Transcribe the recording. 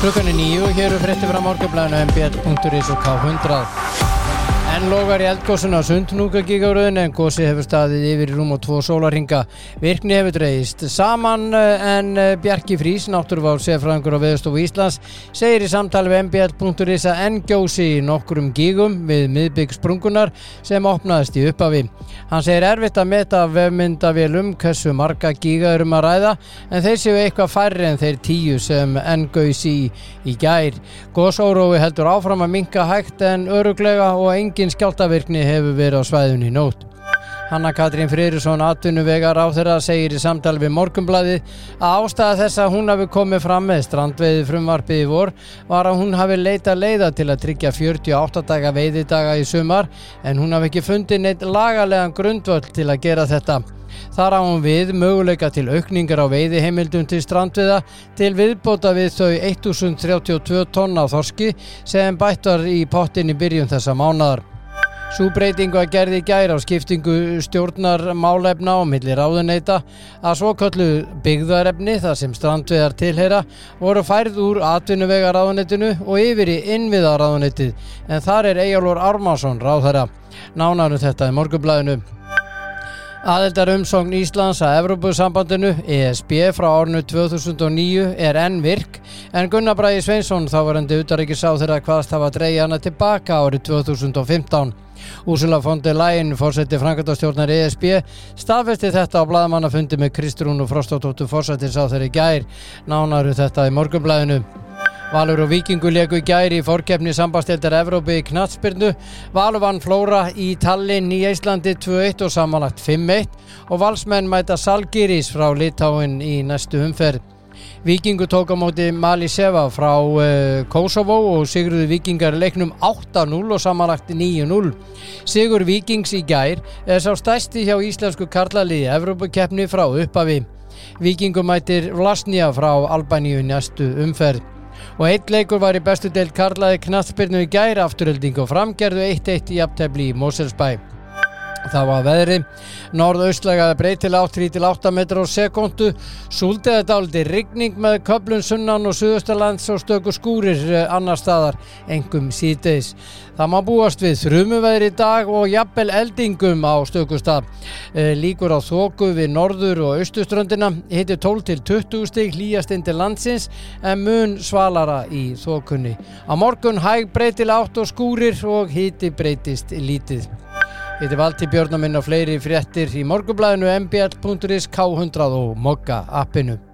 Klukkan 9 hér fréttir frá Morgunblaðinu mbl.is og K100. En logar í eldgosinu á Sundhnúkagígaröðinu en gosið hefur staðið yfir í rúm og 2 sólarhringa. Virkni hefur dregist saman en Bjarki Frís, náttúruvár sérfræðingur á Veðurstofu Íslands, segir í samtali við mbl.is að enn gjósi í nokkrum gígum við miðbik sprungunar sem opnaðist í upphafi. Hann segir erfitt að meta af vefmyndavélum hversu marga gíga að ræða en þeir séu eitthvað færri en þeir 10 sem enn gaus í gær. Gosórói heldur áfram að minnka hægt en örugglega og engin skjálftavirkni hefur verið á svæðinu í nótt. Hanna Katrín Friðriksson, atvinnuvegaráðherra, segir í samtali við Morgunblaðið að ástæða þess að hún hafi komið fram með strandveiði frumvarpið í vor var að hún hafi leitað leiða til að tryggja 48 daga veiðidaga í sumar en hún hafi ekki fundið neitt lagalegan grundvöll til að gera þetta. Þar á hún við möguleika til aukningar á veiðiheimildum til strandveiða til viðbóta við þau 1032 tonn af þorski sem bætt var í pottinn í byrjun þessa mánaðar. Sú breyting var gerð í gær á skiptingu stjórnarmálefna á milli ráðuneyta að svokölluðu byggðarefni þar sem strandveiðar tilheyra voru færð úr atvinnuvegaráðuneytinu og yfir í innviðaráðuneytið en þar Eyjólfur Ármannsson ráðherra. Nánar þetta í Morgunblaðinu. Aðildarumsókn Íslands að Evrópusambandinu ESB frá árinu 2009 enn virk en Gunnar Bragi Sveinsson þáverandi utanríkisráðherra kvaðst hafa dregið hana tilbaka árið 2015. Ursula von der Leyen, forseti framkvæmdastjórnar ESB, staðfesti þetta á blaðamannafundi með Kristrúnu Frostadóttur forsætisráðherra í gær. Nánar þetta í Morgunblaðinu. Valur og Víkingur léku í gær í forkeppni sambandsdeildar Evrópu í knattspyrnu. Valur vann Flóra í Tallinn í Íslandi 2-1 og samanlagt 5-1 og Valsmenn mæta Žalgiris frá Litáin í næstu umferð. Víkingur tók á móti Maliseva frá Kosovo og sigruðu Víkingar leiknum 8-0 og samanlagt 9-0. Sigur Víkings í gær sá stærsti hjá íslensku karlaliði Evrópukeppni frá upphafi. Víkingur mætir Vlasnia frá Albaníu í næstu umferð. Og einn leikur var í bestu deild karla í knattspyrnu í gær, Afturelding og Fram gerðu 1-1 í jafntefli í Mosfellsbæ. Það var veðri, norðaustlæga breytileg 3-8 metrar á sekúndu, súld eða dálítil rigning með köflum sunnan og suðaustanlands og stöku skúrir annars staðar, einkum síðdegis. Það má búast við þrumuveðri í dag og jafnvel eldingum á stöku stað. Líkur á þoku við norður- og austurströndina, hiti 12 til 20 stig, hlýjast inn til landsins en mun svalara í þokunni. Á morgun hæg breytileg 8 og skúrir og hiti breytist lítið. Þetta Valtý Björn og fleiri fréttir í Morgunblaðinu mbl.is, K100 og Mogga appinu.